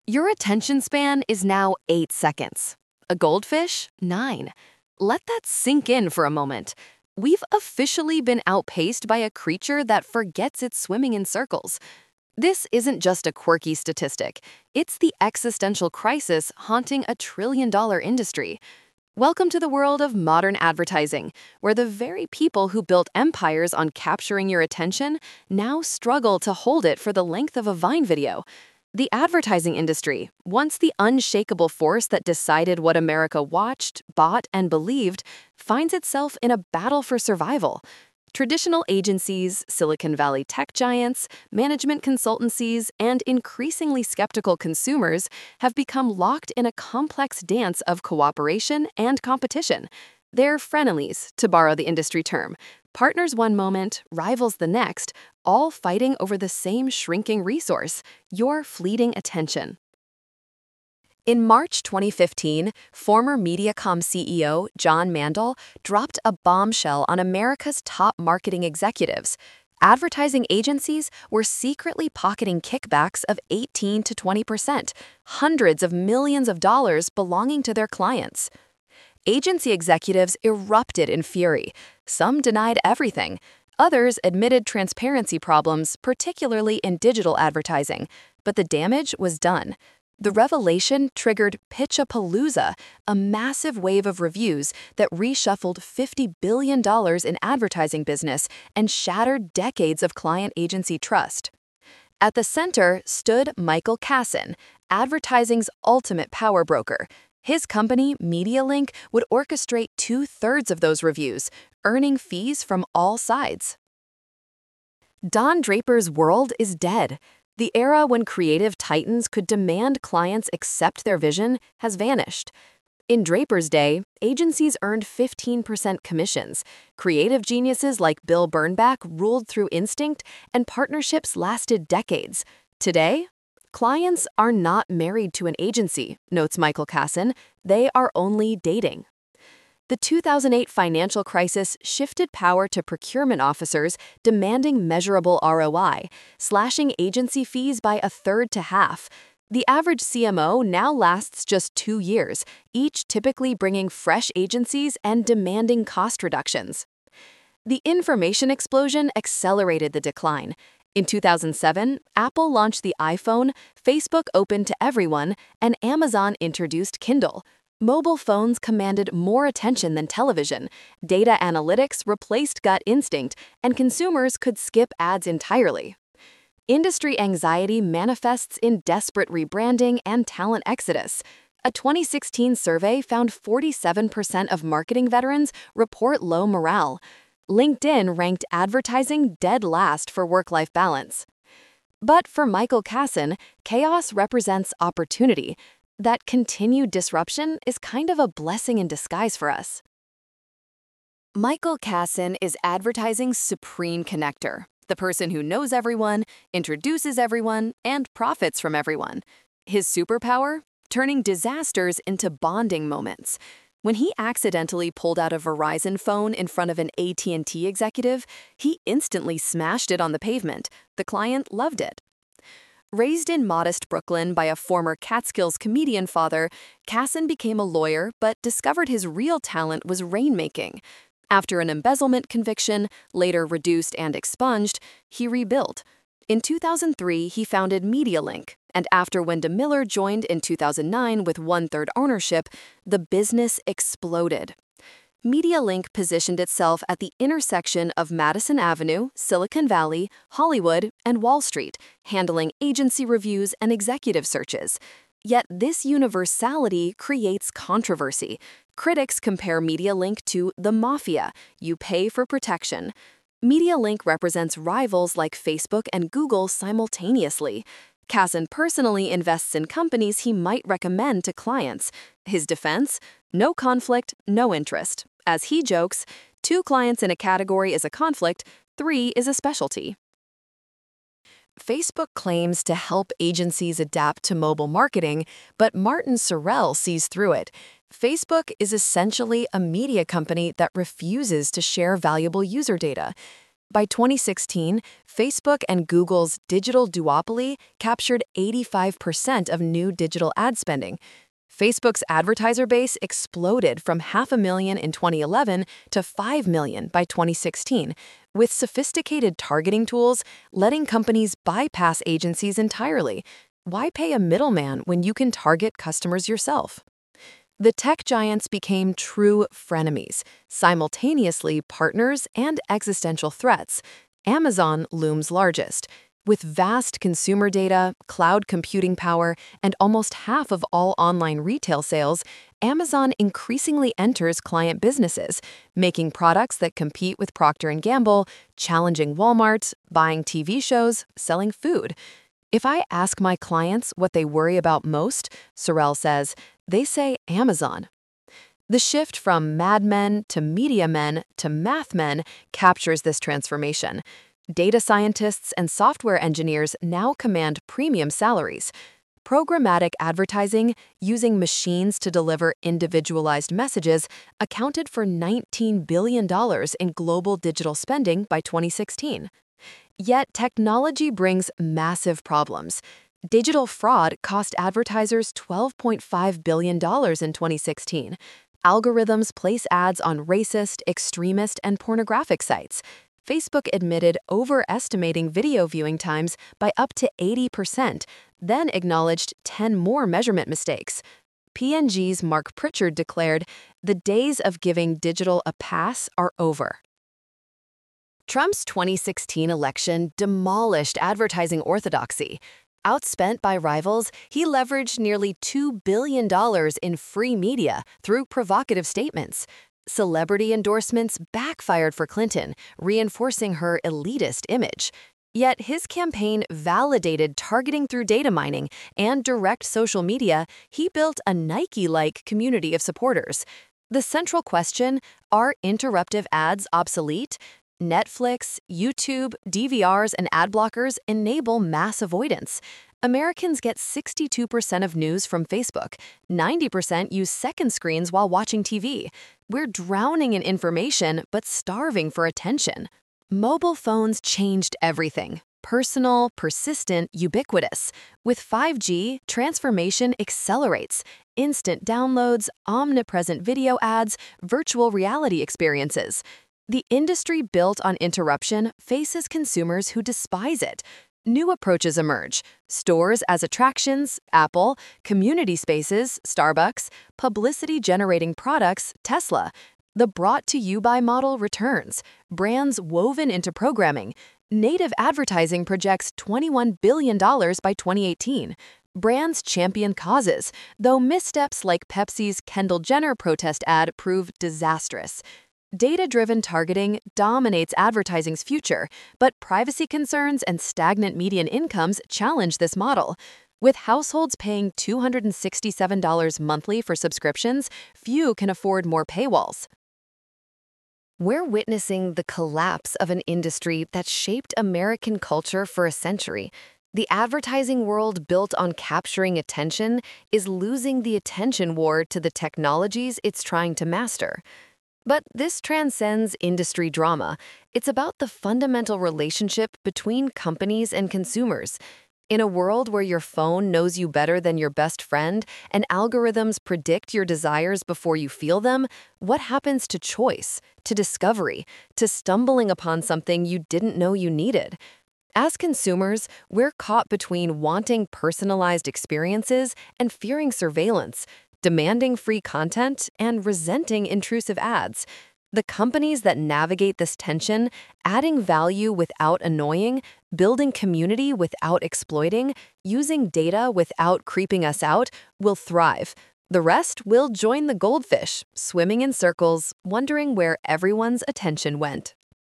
Your attention span is now 8 seconds. A goldfish, 9. Let that sink in for a moment. We've officially been outpaced by a creature that forgets it's swimming in circles. This isn't just a quirky statistic. It's the existential crisis haunting a $1 trillion industry. Welcome to the world of modern advertising, where the very people who built empires on capturing your attention now struggle to hold it for the length of a Vine video. The advertising industry, once the unshakable force that decided what America watched, bought, and believed, finds itself in a battle for survival. Traditional agencies, Silicon Valley tech giants, management consultancies, and increasingly skeptical consumers have become locked in a complex dance of cooperation and competition. They're frenemies, to borrow the industry term, partners one moment, rivals the next, all fighting over the same shrinking resource, your fleeting attention. In March 2015, former Mediacom CEO John Mandel dropped a bombshell on America's top marketing executives. Advertising agencies were secretly pocketing kickbacks of 18 to 20%, hundreds of millions of dollars belonging to their clients. Agency executives erupted in fury. Some denied everything. Others admitted transparency problems, particularly in digital advertising. But the damage was done. The revelation triggered Pitchapalooza, a massive wave of reviews that reshuffled $50 billion in advertising business and shattered decades of client agency trust. At the center stood Michael Kassan, advertising's ultimate power broker. His company, MediaLink, would orchestrate 2/3 of those reviews, earning fees from all sides. Don Draper's world is dead. The era when creative titans could demand clients accept their vision has vanished. In Draper's day, agencies earned 15% commissions. Creative geniuses like Bill Bernbach ruled through instinct, and partnerships lasted decades. Today, clients are not married to an agency, notes Michael Kassan. They are only dating. The 2008 financial crisis shifted power to procurement officers demanding measurable ROI, slashing agency fees by a third to half. The average CMO now lasts just 2 years, each typically bringing fresh agencies and demanding cost reductions. The information explosion accelerated the decline. In 2007, Apple launched the iPhone, Facebook opened to everyone, and Amazon introduced Kindle. Mobile phones commanded more attention than television. Data analytics replaced gut instinct, and consumers could skip ads entirely. Industry anxiety manifests in desperate rebranding and talent exodus. A 2016 survey found 47% of marketing veterans report low morale. LinkedIn ranked advertising dead last for work-life balance. But for Michael Kassan, chaos represents opportunity. That continued disruption is kind of a blessing in disguise for us. Michael Kassan is advertising's supreme connector, the person who knows everyone, introduces everyone, and profits from everyone. His superpower? Turning disasters into bonding moments. When he accidentally pulled out a Verizon phone in front of an AT&T executive, he instantly smashed it on the pavement. The client loved it. Raised in modest Brooklyn by a former Catskills comedian father, Kassan became a lawyer but discovered his real talent was rainmaking. After an embezzlement conviction, later reduced and expunged, he rebuilt. In 2003, he founded MediaLink, and after Wendell Miller joined in 2009 with 1/3 ownership, the business exploded. MediaLink positioned itself at the intersection of Madison Avenue, Silicon Valley, Hollywood, and Wall Street, handling agency reviews and executive searches. Yet this universality creates controversy. Critics compare MediaLink to the mafia. You pay for protection. MediaLink represents rivals like Facebook and Google simultaneously. Kassan personally invests in companies he might recommend to clients. His defense? No conflict, no interest. As he jokes, 2 clients in a category is a conflict, 3 is a specialty. Facebook claims to help agencies adapt to mobile marketing, but Martin Sorrell sees through it. Facebook is essentially a media company that refuses to share valuable user data. By 2016, Facebook and Google's digital duopoly captured 85% of new digital ad spending. Facebook's advertiser base exploded from 500,000 in 2011 to 5 million by 2016, with sophisticated targeting tools letting companies bypass agencies entirely. Why pay a middleman when you can target customers yourself? The tech giants became true frenemies, simultaneously partners and existential threats. Amazon looms largest. With vast consumer data, cloud computing power, and almost half of all online retail sales, Amazon increasingly enters client businesses, making products that compete with Procter & Gamble, challenging Walmart, buying TV shows, selling food. If I ask my clients what they worry about most, Sorrell says, they say Amazon. The shift from Mad Men to Media Men to Math Men captures this transformation. Data scientists and software engineers now command premium salaries. Programmatic advertising, using machines to deliver individualized messages, accounted for $19 billion in global digital spending by 2016. Yet technology brings massive problems. Digital fraud cost advertisers $12.5 billion in 2016. Algorithms place ads on racist, extremist, and pornographic sites. Facebook admitted overestimating video viewing times by up to 80%, then acknowledged 10 more measurement mistakes. P&G's Mark Pritchard declared, "The days of giving digital a pass are over." Trump's 2016 election demolished advertising orthodoxy. Outspent by rivals, he leveraged nearly $2 billion in free media through provocative statements. Celebrity endorsements backfired for Clinton, reinforcing her elitist image. Yet his campaign validated targeting through data mining and direct social media. He built a Nike-like community of supporters. The central question, are interruptive ads obsolete? Netflix, YouTube, DVRs, and ad blockers enable mass avoidance. Americans get 62% of news from Facebook. 90% use second screens while watching TV. We're drowning in information, but starving for attention. Mobile phones changed everything. Personal, persistent, ubiquitous. With 5G, transformation accelerates. Instant downloads, omnipresent video ads, virtual reality experiences. The industry built on interruption faces consumers who despise it. New approaches emerge: stores as attractions, Apple; community spaces, Starbucks; publicity-generating products, Tesla. The brought-to-you-by model returns, brands woven into programming. Native advertising projects $21 billion by 2018. Brands champion causes, though missteps like Pepsi's Kendall Jenner protest ad prove disastrous. Data-driven targeting dominates advertising's future, but privacy concerns and stagnant median incomes challenge this model. With households paying $267 monthly for subscriptions, few can afford more paywalls. We're witnessing the collapse of an industry that shaped American culture for a century. The advertising world built on capturing attention is losing the attention war to the technologies it's trying to master. But this transcends industry drama. It's about the fundamental relationship between companies and consumers. In a world where your phone knows you better than your best friend and algorithms predict your desires before you feel them, what happens to choice, to discovery, to stumbling upon something you didn't know you needed? As consumers, we're caught between wanting personalized experiences and fearing surveillance, demanding free content and resenting intrusive ads. The companies that navigate this tension, adding value without annoying, building community without exploiting, using data without creeping us out, will thrive. The rest will join the goldfish, swimming in circles, wondering where everyone's attention went.